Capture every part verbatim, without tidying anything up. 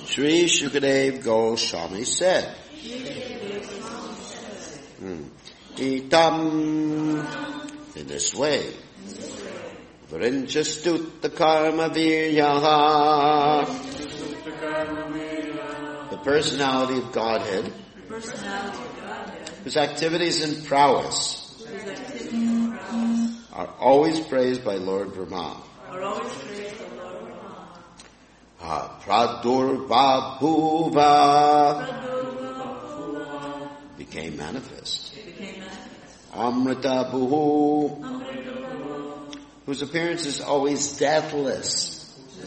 Sri Shukadev Goswami said, hmm. Itam, in this way, Vrinchastut karma viryaha, the personality of Godhead, whose activities and prowess are always praised by Lord Brahma. Pradurva bhuva became manifest. Amrita bhuhu, whose appearance is always deathless.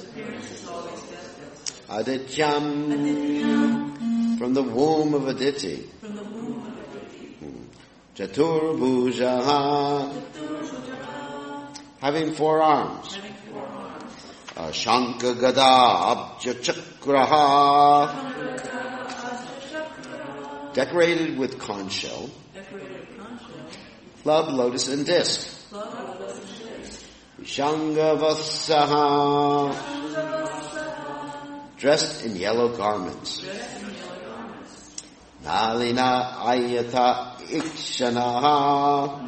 Adityam, from the womb of Aditi. Chaturbhujaha, having four arms. Uh, Shankha Gada Abja Chakraha, decorated with conch shell, club, lotus, and disc. Shangavasaha, dressed in yellow garments. Nalina Ayata Ikshanaha,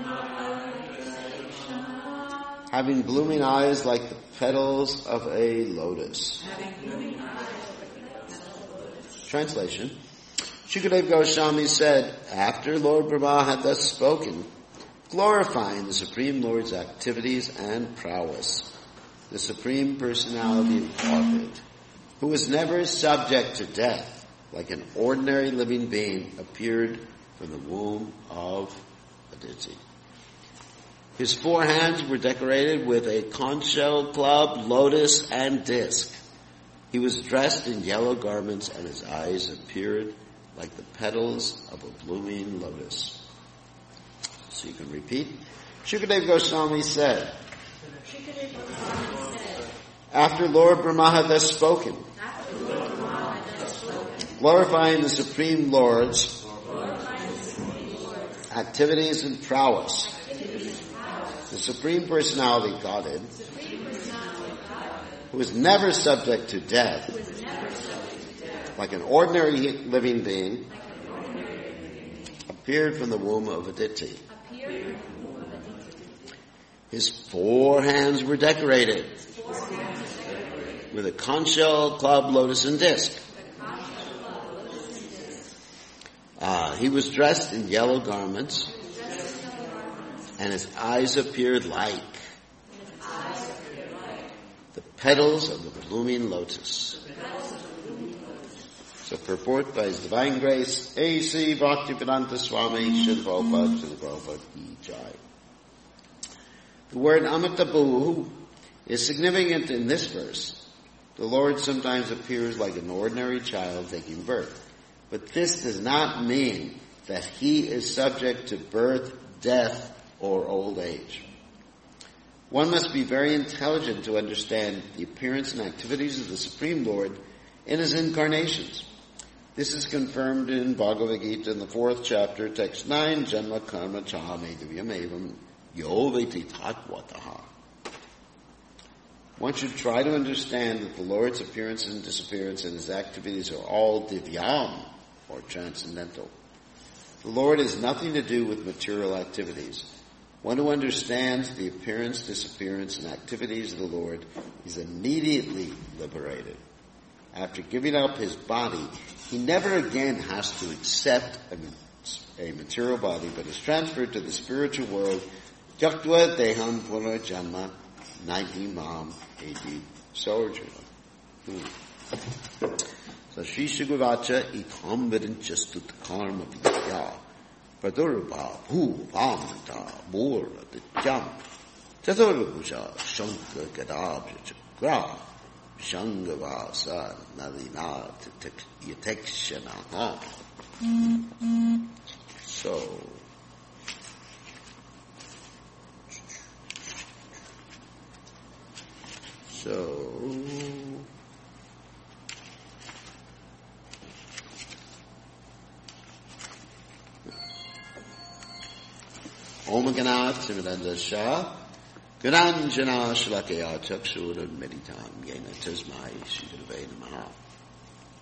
having blooming eyes like the petals of a lotus. Translation. Shukadev Goswami said, after Lord Brahma had thus spoken, glorifying the Supreme Lord's activities and prowess, the Supreme Personality of Godhead, who was never subject to death, like an ordinary living being, appeared from the womb of Aditi. His four hands were decorated with a conch shell, club, lotus, and disc. He was dressed in yellow garments, and his eyes appeared like the petals of a blooming lotus. So you can repeat. Shukadev Goswami said, after Lord Brahma had thus spoken, glorifying the Supreme Lord's activities and prowess, the Supreme Personality of Godhead, who is never subject to death, like an ordinary living being, appeared from the womb of Aditi. His four hands were decorated with a conch shell, club, lotus, and disc. Uh, he was dressed in yellow garments, and his eyes appeared like the petals of the blooming lotus. So purport by His Divine Grace, A C Bhaktivedanta Swami Srila Prabhupada Srila Prabhupada Ki Jai. The word Amrita-bhu is significant in this verse. The Lord sometimes appears like an ordinary child taking birth. But this does not mean that he is subject to birth, death, or old age. One must be very intelligent to understand the appearance and activities of the Supreme Lord in his incarnations. This is confirmed in Bhagavad Gita in the fourth chapter, text nine, Janma Karma Chaha Medavyam Evam Yo Veti Tatvataha. One should try to understand that the Lord's appearance and disappearance and his activities are all divyam, or transcendental. The Lord has nothing to do with material activities. One who understands the appearance, disappearance, and activities of the Lord is immediately liberated. After giving up his body, he never again has to accept a, a material body, but is transferred to the spiritual world. Jaktva deham punarjanma naiti mam eti sarjuna. So Sri Shukuvacha itam virinchastut karma vidya pradurva bhuvamanta mura dityam chaturabhuja shankha gadabhya chakra shangavasa nadina yatekshana. So So Om Ganat Simradasha Gananjana Shlakaya Chakshura Meditam Yena Tasmai Shidave Namaha.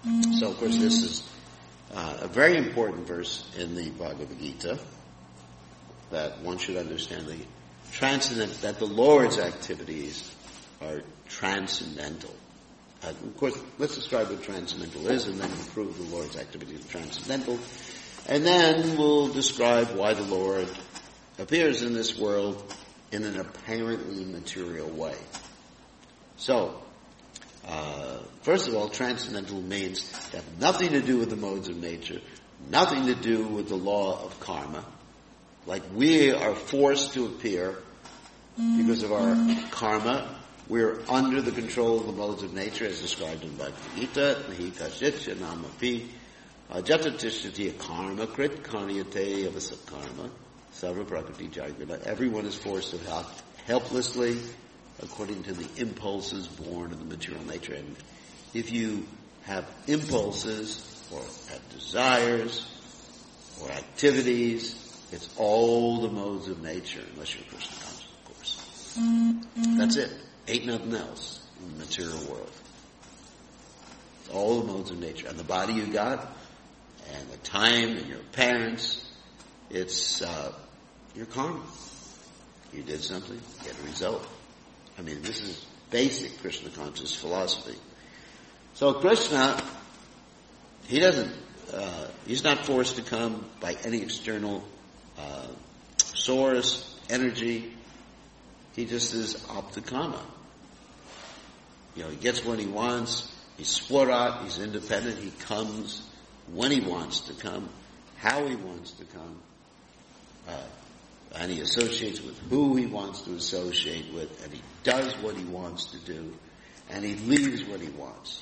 So, of course, this is uh, a very important verse in the Bhagavad Gita that one should understand the transcendent, that the Lord's activities are transcendental. Uh, of course, let's describe what transcendental is and then prove the Lord's activities are transcendental. And then we'll describe why the Lord appears in this world in an apparently material way. So, uh, first of all, transcendental means to have nothing to do with the modes of nature, nothing to do with the law of karma. Like we are forced to appear because of our karma. We're under the control of the modes of nature as described in Bhagavad Gita. Nahi kashit namapi jatatishtati karma krit karyate avasa karma sarva prakriti jagata. Everyone is forced to help helplessly according to the impulses born of the material nature. And if you have impulses or have desires or activities, it's all the modes of nature, unless you're Krishna conscious, of course. Mm-hmm. That's it. Ain't nothing else in the material world. It's all the modes of nature. And the body you got, and the time, and your parents, it's uh, your karma. You did something, get a result. I mean, this is basic Krishna conscious philosophy. So Krishna, he doesn't, uh, he's not forced to come by any external uh, source, energy. He just is aptakama. You know, he gets what he wants. He's swarat. He's independent. He comes when he wants to come, how he wants to come. Uh, and he associates with who he wants to associate with, and he does what he wants to do, and he leaves what he wants.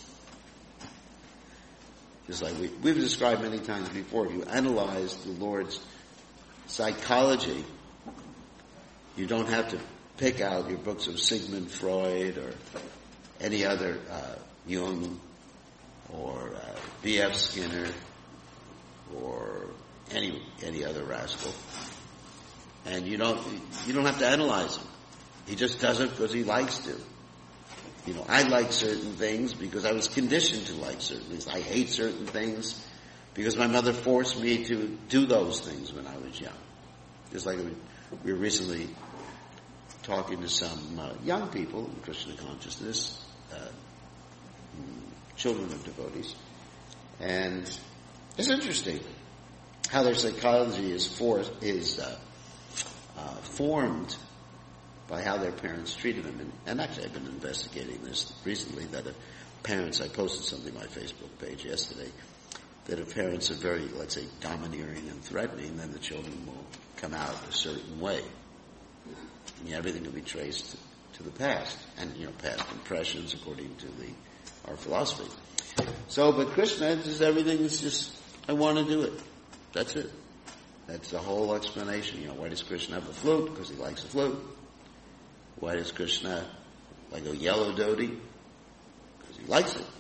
Just like we, we've described many times before, if you analyze the Lord's psychology, you don't have to pick out your books of Sigmund Freud or any other uh, Jung or uh, B F Skinner or any any other rascal, and you don't you don't have to analyze him. He just does it because he likes to. You know, I like certain things because I was conditioned to like certain things. I hate certain things because my mother forced me to do those things when I was young. Just like we were recently talking to some uh, young people in Krishna consciousness, uh, children of devotees, and it's interesting how their psychology is for, is uh, uh, formed by how their parents treated them. And, and actually, I've been investigating this recently. That if parents, I posted something on my Facebook page yesterday, that if parents are very, let's say, domineering and threatening, then the children will come out a certain way. And everything can be traced to, to the past, and you know, past impressions according to the our philosophy. So, but Krishna, just everything is just, I want to do it. That's it. That's the whole explanation. You know, why does Krishna have a flute? Because he likes a flute. Why does Krishna like a yellow dhoti? Because he likes it.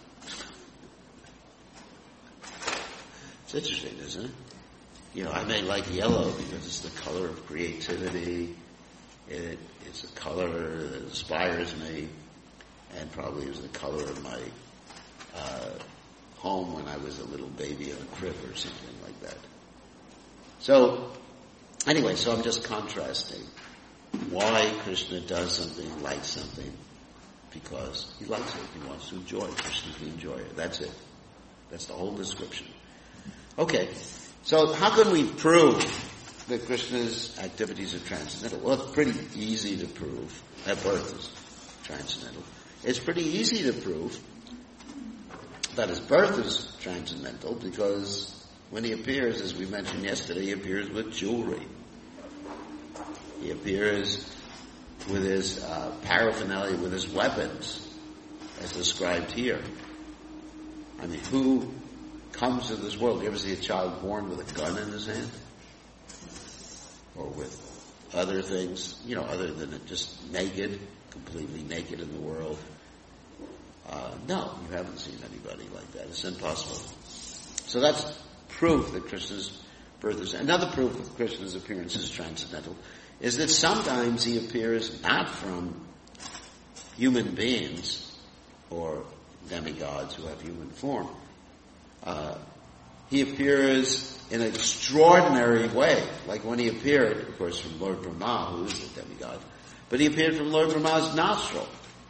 It's interesting, isn't it? You know, I may like yellow because it's the color of creativity. It, it's a color that inspires me, and probably it was the color of my uh, home when I was a little baby in a crib or something like that. So, anyway, so I'm just contrasting why Krishna does something, likes something, because he likes it. He wants to enjoy it. Krishna's the enjoyer. That's it. That's the whole description. Okay, so how can we prove that Krishna's activities are transcendental? Well, it's pretty easy to prove that birth is transcendental. It's pretty easy to prove that his birth is transcendental because when he appears, as we mentioned yesterday, he appears with jewelry. He appears with his uh, paraphernalia, with his weapons, as described here. I mean, who comes to this world? You ever see a child born with a gun in his hand? Or with other things, you know, other than it just naked, completely naked in the world? Uh, no, you haven't seen anybody like that. It's impossible. So that's proof that Krishna's birth is... Another proof of Krishna's appearance is transcendental is that sometimes he appears not from human beings or them demigods who have human form. Uh, he appears in an extraordinary way, like when he appeared, of course, from Lord Brahma, who is a demigod, but he appeared from Lord Brahma's nostril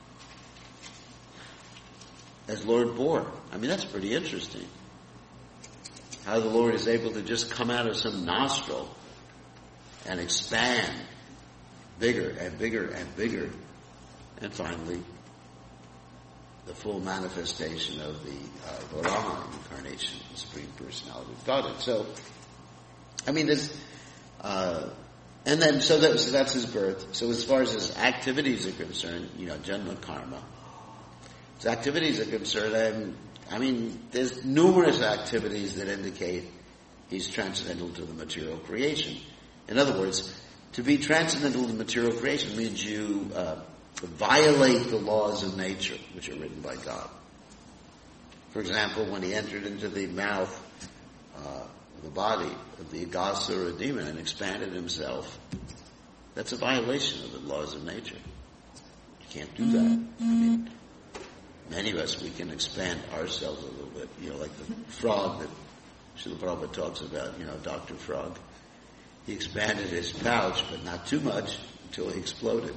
as Lord Bor. I mean, that's pretty interesting. How the Lord is able to just come out of some nostril and expand bigger and bigger and bigger, and finally the full manifestation of the uh, Varaha incarnation, the Supreme Personality of Godhead. So, I mean, there's, uh, and then, so, that, so that's his birth. So as far as his activities are concerned, you know, Janma Karma, his activities are concerned, and, I mean, there's numerous activities that indicate he's transcendental to the material creation. In other words, to be transcendental to material creation means you uh, violate the laws of nature, which are written by God. For example, when he entered into the mouth, uh, the body of the Agasa, or a demon, and expanded himself, that's a violation of the laws of nature. You can't do that. I mean, many of us, we can expand ourselves a little bit, you know, like the frog that Srila Prabhupada talks about, you know, Doctor Frog. He expanded his pouch, but not too much, until he exploded.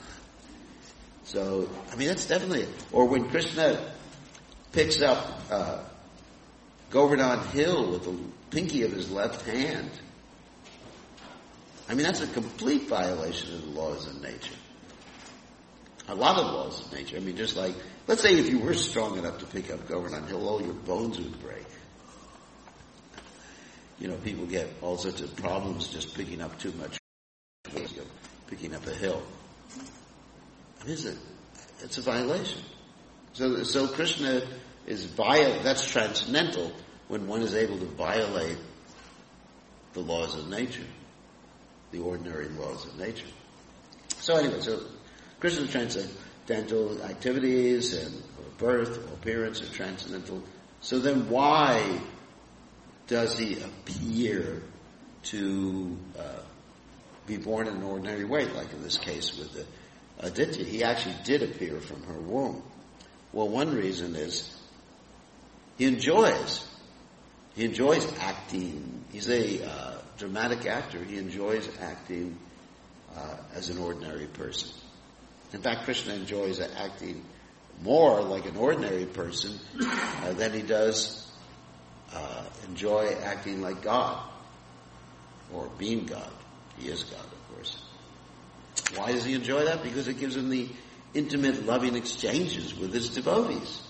So, I mean, that's definitely it. Or when Krishna picks up uh, Govardhan Hill with the pinky of his left hand, I mean, that's a complete violation of the laws of nature. A lot of laws of nature. I mean, just like, let's say if you were strong enough to pick up Govardhan Hill, all your bones would break. You know, people get all sorts of problems just picking up too much, picking up a hill. I mean, it's a, it's a violation. So, so Krishna is via, that's transcendental when one is able to violate the laws of nature, the ordinary laws of nature. So anyway, so Krishna's transcendental activities and birth or appearance are transcendental. So then why does he appear to uh, be born in an ordinary way, like in this case with the Aditya? He actually did appear from her womb. Well, one reason is he enjoys. He enjoys acting. He's a uh, dramatic actor. He enjoys acting uh, as an ordinary person. In fact, Krishna enjoys acting more like an ordinary person uh, than he does uh, enjoy acting like God or being God. He is God, of course. Why does he enjoy that? Because it gives him the intimate, loving exchanges with his devotees.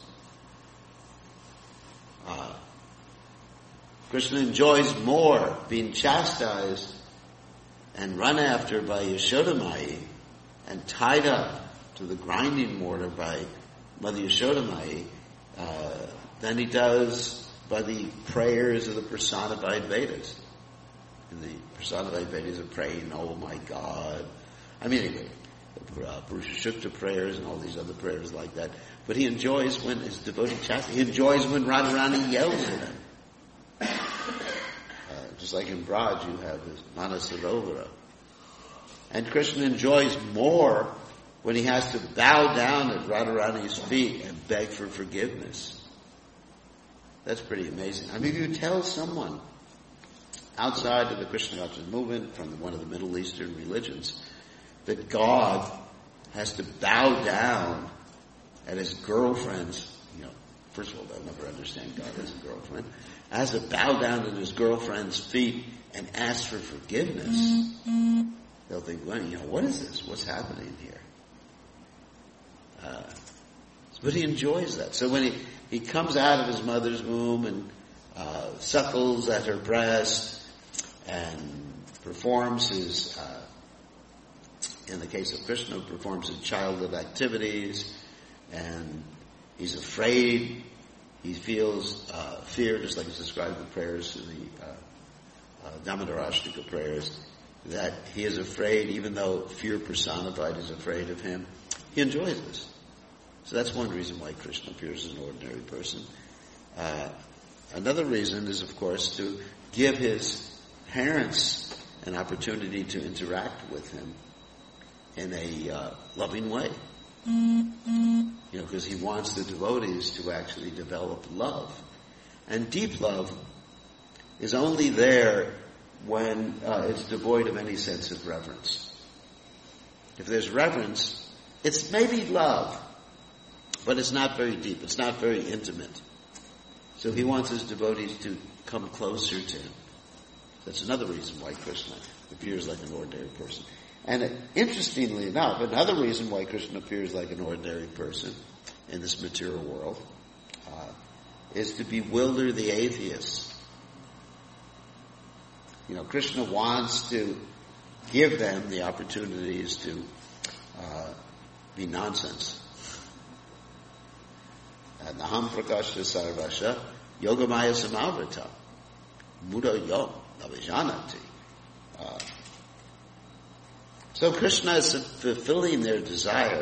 Uh, Krishna enjoys more being chastised and run after by Yashodamai and tied up to the grinding mortar by Mother Yashodamai uh, than he does by the prayers of the personified Vedas. And the personified Vedas are praying, oh my God. I mean, anyway, uh, Purusha Shukta prayers and all these other prayers like that. But he enjoys when his devotee chastity, he enjoys when Radharani yells at him. Uh, just like in Braj, you have his Manasarovara. And Krishna enjoys more when he has to bow down at Radharani's feet and beg for forgiveness. That's pretty amazing. I mean, if you tell someone outside of the Krishna consciousness movement from one of the Middle Eastern religions that God has to bow down at his girlfriend's, you know, first of all, they'll never understand God as a girlfriend, has to bow down at his girlfriend's feet and ask for forgiveness. Mm-hmm. They'll think, well, you know, what is this? What's happening here? Uh, but he enjoys that. So when he, he comes out of his mother's womb and uh, suckles at her breast and performs his, uh, in the case of Krishna, performs his childhood activities, and he's afraid, he feels uh, fear, just like it's described in the prayers, in the uh, uh, Damodarashtika prayers, that he is afraid, even though fear personified is afraid of him. He enjoys this. So that's one reason why Krishna appears as an ordinary person. Uh, another reason is, of course, to give his parents an opportunity to interact with him in a uh, loving way. You know, because he wants the devotees to actually develop love. And deep love is only there when uh, it's devoid of any sense of reverence. If there's reverence, it's maybe love, but it's not very deep. It's not very intimate. So he wants his devotees to come closer to him. That's another reason why Krishna appears like an ordinary person. And uh, interestingly enough, another reason why Krishna appears like an ordinary person in this material world uh, is to bewilder the atheists. You know, Krishna wants to give them the opportunities to uh, be nonsense. Naham prakashya sarvasha yogamaya samavrita muda yo navijanati. So Krishna is fulfilling their desire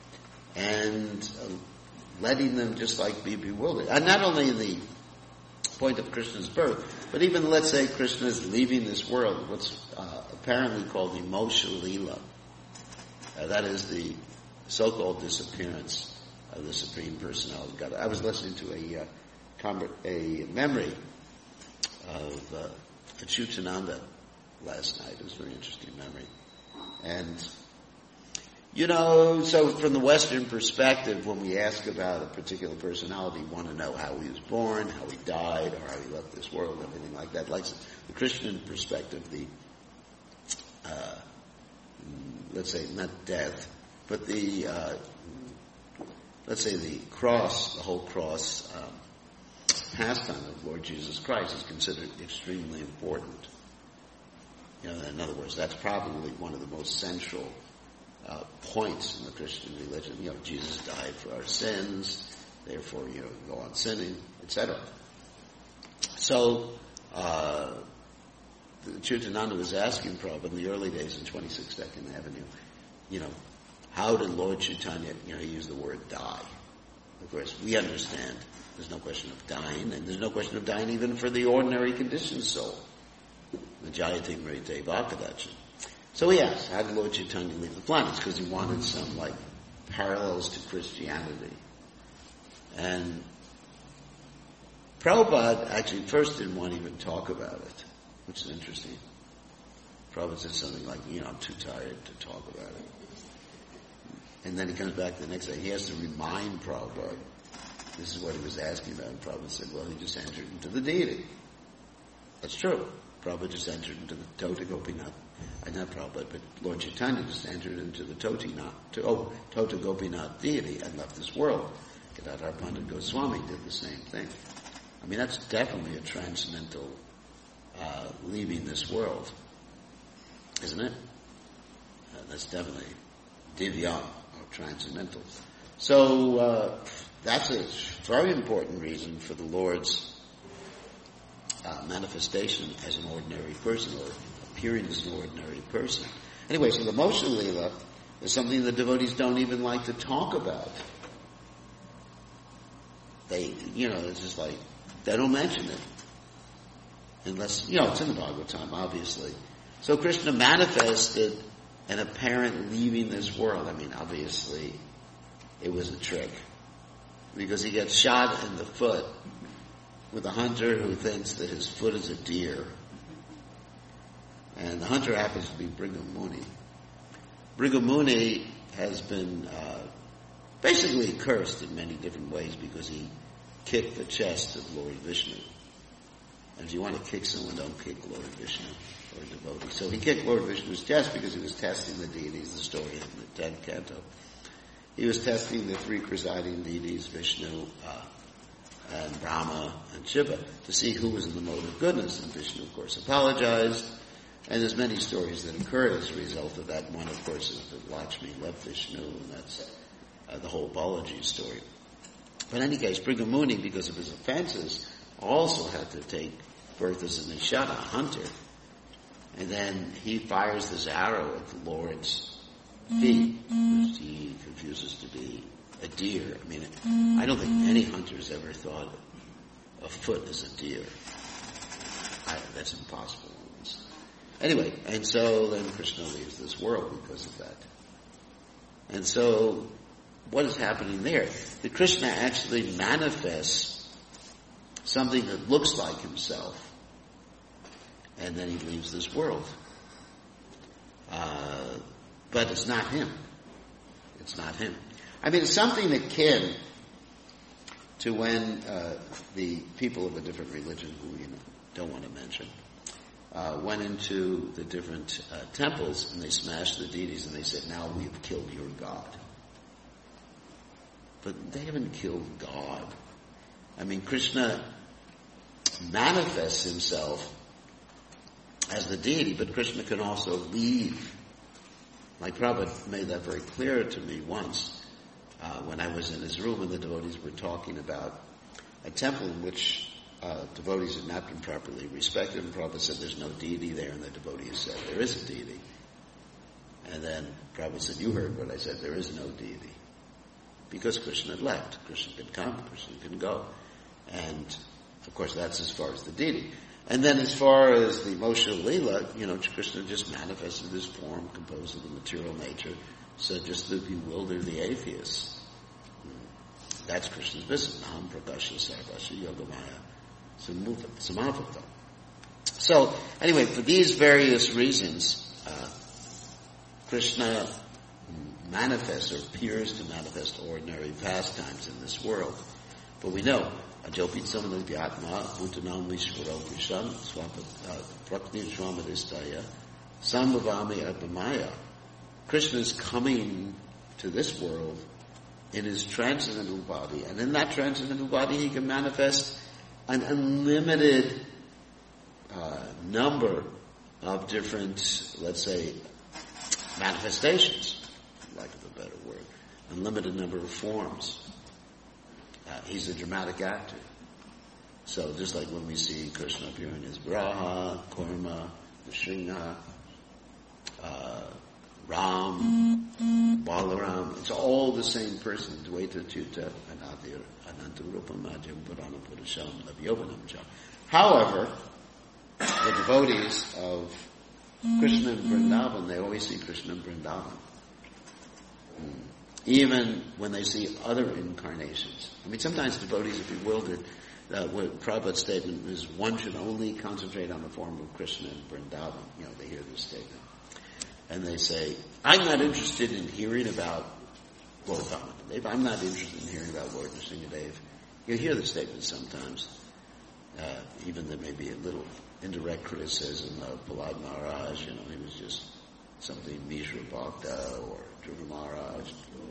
and uh, letting them just like be bewildered. And not only in the point of Krishna's birth, but even, let's say, Krishna is leaving this world, what's uh, apparently called the Moksha Leela. Uh, that is the so-called disappearance of the Supreme Personality of God. I was listening to a uh, conver- a memory of uh, Achyutananda last night. It was a very interesting memory. And, you know, so from the Western perspective, when we ask about a particular personality, we want to know how he was born, how he died, or how he left this world, everything like that. Like the Christian perspective, the, uh, let's say, not death, but the, uh, let's say the cross, the whole cross um, pastime of Lord Jesus Christ is considered extremely important. You know, in other words, that's probably one of the most central uh, points in the Christian religion. You know, Jesus died for our sins, therefore, you know, go on sinning, et cetera. So, uh, Achyutananda was asking Prabhupada in the early days in twenty-sixth-Second Avenue, you know, how did Lord Chaitanya, you know, he used the word die. Of course, we understand there's no question of dying, and there's no question of dying even for the ordinary conditioned soul. The Jayate Mrite Vakadacha. So he asked, how did Lord Chaitanya leave the planet? Because he wanted some, like, parallels to Christianity. And Prabhupada actually first didn't want to even talk about it, which is interesting. Prabhupada said something like, you know, I'm too tired to talk about it. And then he comes back the next day. He has to remind Prabhupada, this is what he was asking about. And Prabhupada said, well, he just entered into the deity. That's true. Prabhupada just entered into the Tota Gopinath. Uh, not Prabhupada, but Lord Chaitanya just entered into the Totinath, to, oh, Tota Gopinath deity and left this world. Gadadhar Pandit Goswami did the same thing. I mean, that's definitely a transcendental uh, leaving this world, isn't it? Uh, that's definitely divya, or transcendental. So uh, that's a very important reason for the Lord's Uh, manifestation as an ordinary person, or appearing as an ordinary person. Anyway, so the Moksha Leela is something the devotees don't even like to talk about. They, you know, it's just like, they don't mention it. Unless, you know, it's in the Bhagavatam, obviously. So Krishna manifested an apparent leaving this world. I mean, obviously, it was a trick. Because he gets shot in the foot with a hunter who thinks that his foot is a deer. And the hunter happens to be Bhrigu Muni. Bhrigu Muni has been uh, basically cursed in many different ways because he kicked the chest of Lord Vishnu. And if you want to kick someone, don't kick Lord Vishnu or a devotee. So he kicked Lord Vishnu's chest because he was testing the deities, the story in the tenth canto. He was testing the three presiding deities, Vishnu, uh, and Brahma and Shiva, to see who was in the mode of goodness. And Vishnu, of course, apologized. And there's many stories that occurred as a result of that. One, of course, is that Lakshmi left Vishnu, and that's uh, the whole Balaji story. But in any case, Bhrigu Muni, because of his offenses, also had to take birth as a nishada, a hunter. And then he fires this arrow at the Lord's feet, which he confuses to be a deer. I mean, I don't think any hunter's ever thought a foot is a deer. I, that's impossible. Anyway, and so then Krishna leaves this world because of that. And so what is happening there? The Krishna actually manifests something that looks like himself, and then he leaves this world. Uh, but it's not him. It's not him. I mean, it's something akin to when uh, the people of a different religion, who we don't want to mention, uh, went into the different uh, temples and they smashed the deities and they said, now we have killed your God. But they haven't killed God. I mean, Krishna manifests himself as the deity, but Krishna can also leave. Like Prabhupada made that very clear to me once uh, when I was in his room and the devotees were talking about a temple in which uh, devotees had not been properly respected, and Prabhupada said there's no deity there, and the devotees said there is a deity. And then Prabhupada said, you heard what I said, there is no deity. Because Krishna had left. Krishna can come, Krishna can go. And of course that's as far as the deity. And then as far as the Moshe Leela, you know, Krishna just manifested this form composed of the material nature, so just to bewilder the atheists. That's Krishna's business. Naham Prakasha Sarvasya Yogamaya Samavata. So, anyway, for these various reasons, uh, Krishna manifests or appears to manifest ordinary pastimes in this world. But we know, Ajopitsam Nidhyatma, Bhutanam Vishwaro Krisham, Prakti Swamadistaya, Sambhavami Abhamaya. Krishna is coming to this world in his transcendental body, and in that transcendental body he can manifest an unlimited uh, number of different, let's say, manifestations, for lack of a better word, unlimited number of forms. Uh, he's a dramatic actor. So just like when we see Krishna appearing as Braha, Kurma, Nrsimha, uh, Ram, Balaram, it's all the same person, Dvaita, Achyuta, Anadir, Anantarupam, Madhyam, Purana, Purasham, Abhyopanam, Jam. However, the devotees of Krishna in Vrindavan, they always see Krishna in Vrindavan. Mm. Even when they see other incarnations. I mean, sometimes devotees are bewildered. Uh, what Prabhupada's statement is, one should only concentrate on the form of Krishna in Vrindavan. You know, they hear this statement. And they say, I'm not interested in hearing about Lord Damodar. I'm not interested in hearing about Lord Nrsimhadev. You hear the statement sometimes. Uh, even there may be a little indirect criticism of Prahlad Maharaj. You know, he was just something Mishra Bhakta or Dhruva Maharaj.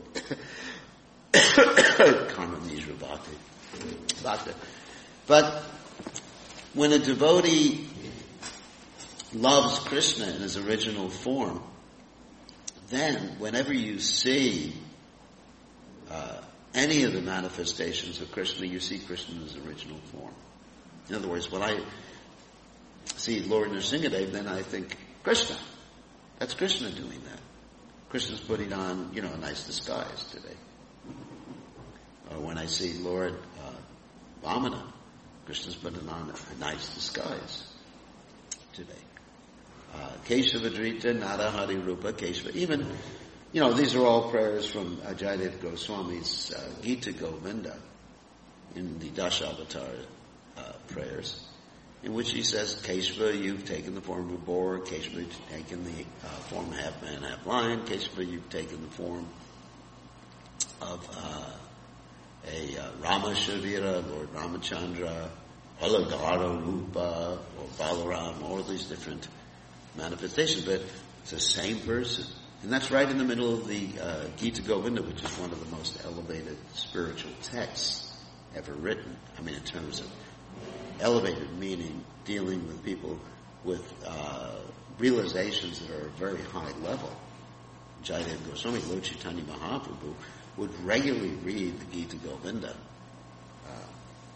Karma Mishra Bhakti. Bhakta. But when a devotee loves Krishna in his original form, then whenever you see uh, any of the manifestations of Krishna, you see Krishna in his original form. In other words, when I see Lord Nrsimhadev, then I think Krishna. That's Krishna doing that. Krishna's putting on, you know, a nice disguise today. Or when I see Lord uh, Vamana, Krishna's putting on a nice disguise today. Uh, Keshava Drita, Nada Hari Rupa, Keshava. Even, you know, these are all prayers from uh, Jayadev Goswami's uh, Gita Govinda in the Dasavatar uh, prayers, in which he says, Keshava, you've taken the form of a boar. Keshava, you've taken the uh, form of half man, half lion. Keshava, you've taken the form of uh, a uh, Rama Shavira, Lord Ramachandra, Aladara Rupa, or Balaram, all these different manifestations, but it's the same person. And that's right in the middle of the uh, Gita Govinda, which is one of the most elevated spiritual texts ever written. I mean, in terms of elevated meaning, dealing with people with uh, realizations that are at a very high level. Jayadev Goswami, Lord Chaitanya Mahaprabhu, would regularly read the Gita Govinda uh,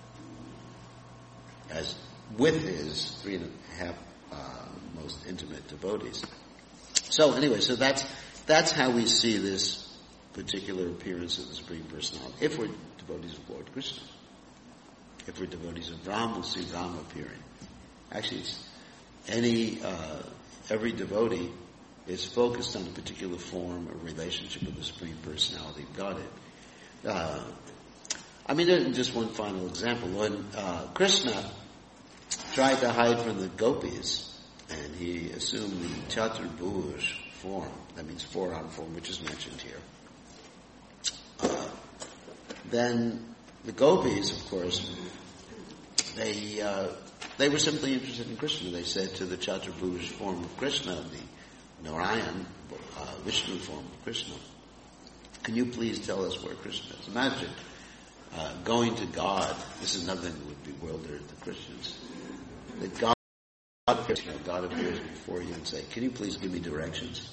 as with his three and a half uh, most intimate devotees. So anyway, so that's that's how we see this particular appearance of the Supreme Personality. If we're devotees of Lord Krishna, if we're devotees of Ram, we'll see Ram appearing. Actually, it's any uh, every devotee is focused on a particular form or relationship with the Supreme Personality of Godhead. Uh, I mean, just one final example. When uh, Krishna tried to hide from the gopis, and he assumed the Chaturbhuj form, that means four-arm form, which is mentioned here, uh, then the gopis, of course, they uh, they were simply interested in Krishna. They said to the Chaturbhuj form of Krishna, the Narayan, uh, Vishnu form of Krishna, can you please tell us where Krishna is? Imagine uh, going to God. This is nothing that would bewilder the Christians. That God, you know, God appears before you and say, can you please give me directions?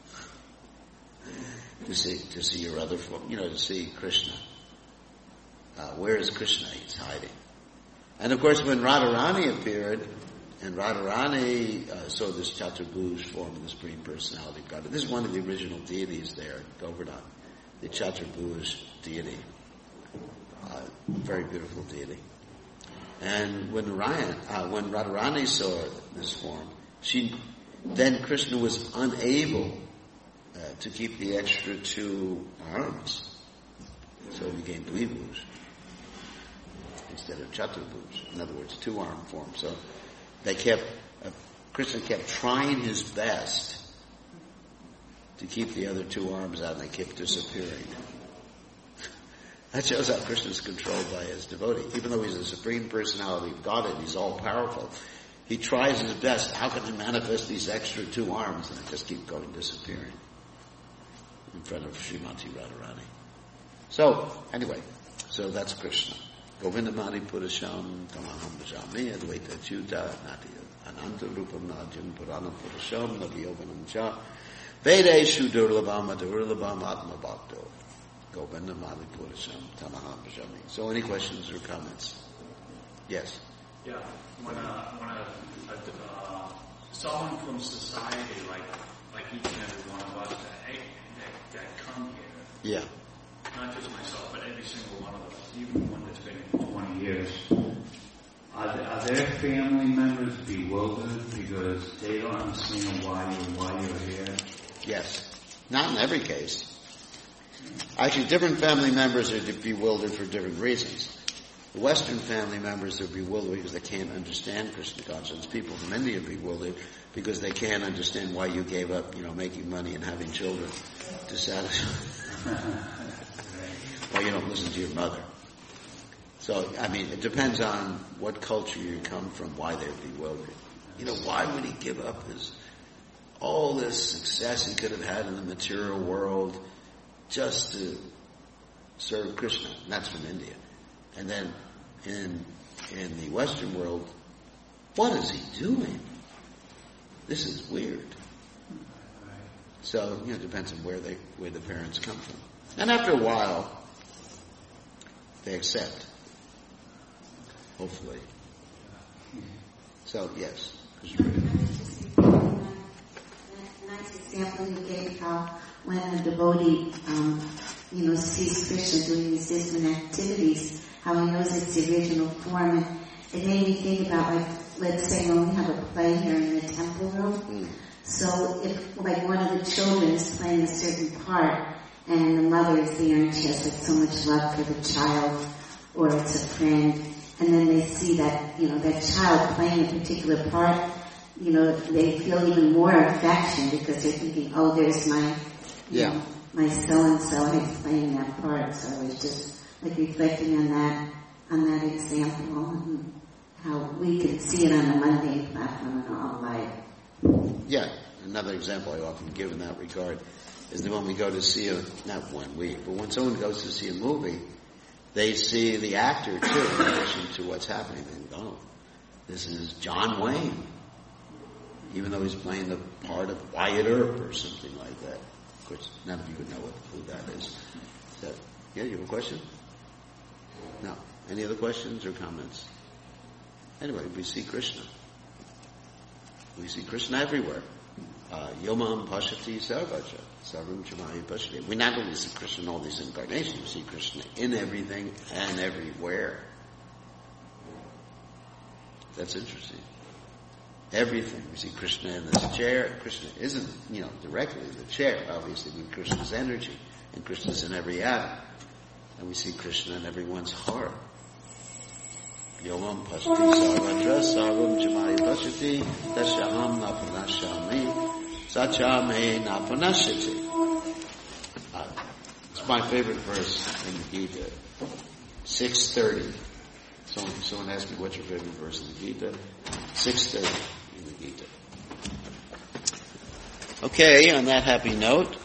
To see, to see your other form, you know, to see Krishna. Uh, where is Krishna? He's hiding. And of course, when Radharani appeared, and Radharani uh, saw this Chaturbhuj form of the Supreme Personality of God. This is one of the original deities there, Govardhan, the Chaturbhuj deity. Uh, very beautiful deity. And when Narayan, uh, when Radharani saw this form, she, then Krishna was unable uh, to keep the extra two arms. So he became Dvibhuj instead of Chaturbhuj. In other words, two-arm form. So they kept, uh, Krishna kept trying his best to keep the other two arms out, and they kept disappearing. That shows how Krishna is controlled by his devotee. Even though he's the Supreme Personality of Godhead, he's all-powerful, he tries his best. How can I manifest these extra two arms? And they just keep going, disappearing in front of Srimati Radharani. So, anyway, so that's Krishna. Govindamadi Purasham Tamaham Bhajami Advaita Achyuta Nati Ananta Rupam Najam Purana Purasham Naviyoganam Cha Vedeshu Durlabham Durlabham Atma Bhakto Govindamadi Purasham Tamaham Bhajami. So any questions or comments? Yes? Yeah, when a, when a, a uh, someone from society, like like each and every one of us that, that, that come here, yeah. Not just myself, but every single one of us, even one that's been here twenty years. Are, are their family members bewildered because they don't understand why you why you're here? Yes. Not in every case. Actually, different family members are bewildered for different reasons. The Western family members are bewildered because they can't understand Krishna consciousness. People from India are bewildered because they can't understand why you gave up, you know, making money and having children to satisfy. Or you don't listen to your mother. So, I mean, it depends on what culture you come from, why they're bewildered. You know, why would he give up his, all this success he could have had in the material world just to serve Krishna? And that's from India. And then in, in the Western world, what is he doing? This is weird. So, you know, it depends on where they, where the parents come from. And after a while, they accept. Hopefully. So, yes. A nice example you gave how when a devotee, um, you know, sees Krishna doing these different activities, how he knows it's the original form. And it made me think about, like, let's say when we have a play here in the temple room. Mm. So if, like, one of the children is playing a certain part, and the mother is there and she has like so much love for the child, or it's a friend, and then they see that, you know, that child playing a particular part, you know, they feel even more affection because they're thinking, oh, there's my, yeah, know, my so-and-so who's playing that part. So I was just like reflecting on that, on that example, and how we can see it on a mundane platform in our life. Yeah, another example I often give in that regard is that when we go to see a, not when we, but when someone goes to see a movie, they see the actor too in relation to what's happening. They think, oh, this is John Wayne, even though he's playing the part of Wyatt Earp or something like that. Of course, none of you would know what, who that is. So, yeah, you have a question? No. Any other questions or comments? Anyway, we see Krishna. We see Krishna everywhere. Yomam Pashati Sarvaja. Sarvam Chamayi Pashati. We not only see Krishna in all these incarnations, we see Krishna in everything and everywhere. That's interesting. Everything. We see Krishna in this chair. Krishna isn't, you know, directly the chair, obviously, with Krishna's energy. And Krishna's in every atom. And we see Krishna in everyone's heart. Yovam pashti sarvatra sarvam jamai pashti tashaham na panashami sachame na panashiti. Uh, it's my favorite verse in the Gita. six thirty. Someone, someone asked me, what's your favorite verse in the Gita? six thirty in the Gita. Okay, on that happy note,